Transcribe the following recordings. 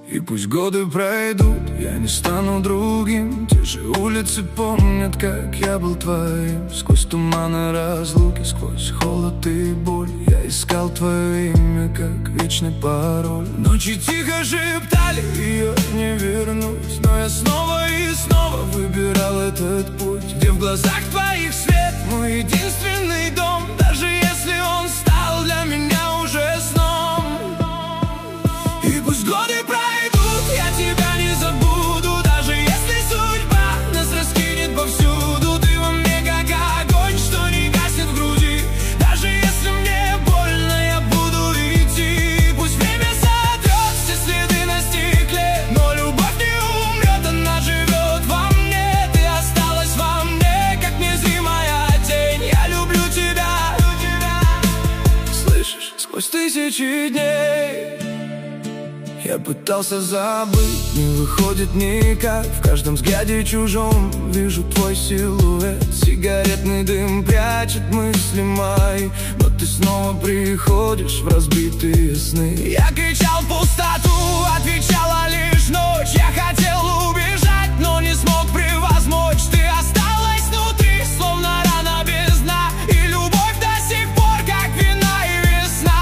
И пусть годы пройдут, я не стану другим. Те же улицы помнят, как я был твоим. Сквозь туманы разлуки, сквозь холод и боль я искал твое имя, как вечный пароль. Ночи тихо шептали, ее не вернуть, но я снова и снова выбирал этот путь, где в глазах твоих свет, мой единственный дом. Даже если он стал для меня уже сном. И пусть годы пройдут, я тебя не забуду. Даже если судьба нас раскинет повсюду, ты во мне как огонь, что не гаснет в груди. Даже если мне больно, я буду идти. Пусть время сотрет все следы на стекле, но любовь не умрет, она живет во мне. Ты осталась во мне, как незримая тень. Я люблю тебя. Слышишь, сквозь тысячи дней я пытался забыть, не выходит никак. В каждом взгляде чужом вижу твой силуэт. Сигаретный дым прячет мысли мои, но ты снова приходишь в разбитые сны. Я кричал в пустоту, отвечала лишь ночь. Я хотел убежать, но не смог превозмочь. Ты осталась внутри, словно рана без дна. И любовь до сих пор, как вина и весна.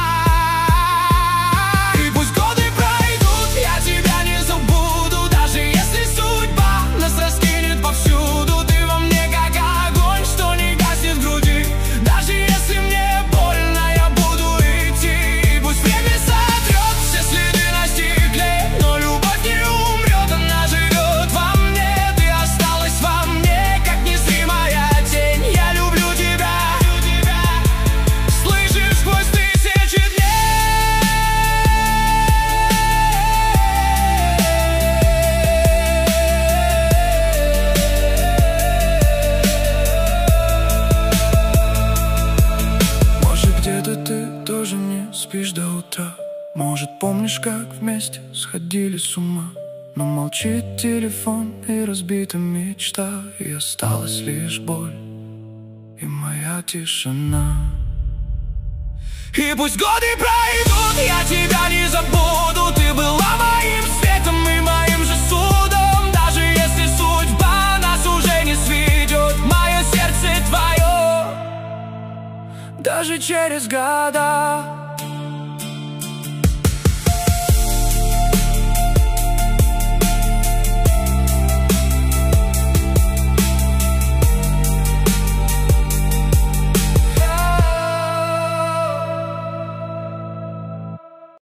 И пусть годы я тебя не забуду. Даже если судьба нас раскинет повсюду, ты во мне как огонь, что не гаснет в груди. Даже если мне больно, я буду идти. Пусть время сотрет все следы на стекле, но любовь не умрет, она живет во мне. Ты осталась во мне, как незримая тень. Я люблю тебя. Слышишь, сквозь тысячи дней. Ты тоже не спишь до утра. Может, помнишь, как вместе сходили с ума. Но молчит телефон и разбита мечта, и осталась лишь боль и моя тишина. И пусть годы пройдут, я тебя не забуду. Ты была моим светом и моим же судом. Даже если судьба нас уже не сведет, мое сердце твое даже через года.